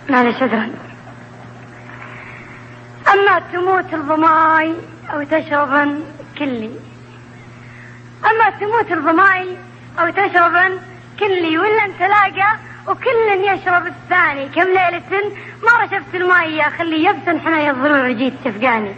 معلش عذرا. أما تموت الظماي أو تشربا كلي، أما تموت الظماي أو تشربا كلي، ولا نتلاقى وكل يشرب الثاني. كم ليلة ما رشفت الماء يا خلي، يبسن حنا الضلوع وجيت تفقاني.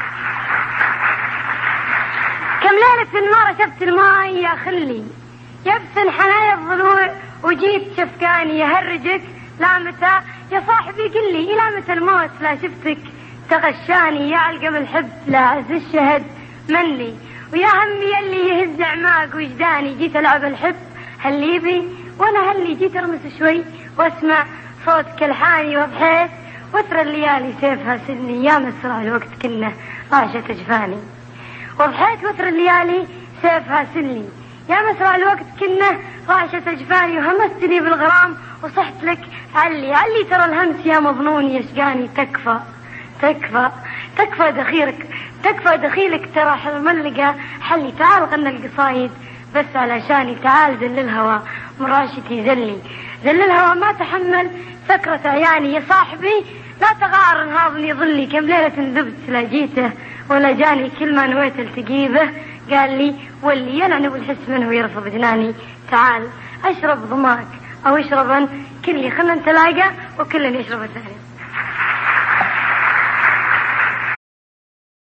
كم ليلة ما رشفت الماء يا خلي، يبسن حنايا الضلوع وجيت شفقاني. يهرجك لا متى يا صاحبي قلي، إلى متى الموت لا شفتك تغشاني. يا علقم الحب لا عز الشهد مني، ويا همي اللي يهز عماق وجداني. جيت ألعب الحب هالليبي وانا هاللي جيت ارمس شوي واسمع صوت كالحاني. وضحيت وتر الليالي سيفها سني، يا مسرع الوقت كنا عاشت اجفاني. وضحيت وتر الليالي سيفها سني، يا مسرع الوقت كنا عاشت اجفاني. وهمستني بالغرام وصحت لك علي علي، ترى الهمس يا مظنون يشقاني. تكفى تكفى تكفى دخيلك، تكفى دخيلك ترى حلملقة حلي. تعال غنى القصايد بس علشاني، تعال ذل الهوى مراشتي ذلي. ذل الهوى ما تحمل سكرة عياني. يا صاحبي لا تغار نهاضني ظلي، كم ليلة ذبت لا جيته ولا جاني. كل ما نويت التقي به قال لي واللي يلعن والحس منه يرفض جناني. تعال اشرب ضماك او اشربا كلي، خلنا نتلاقى وكل يشرب الثاني.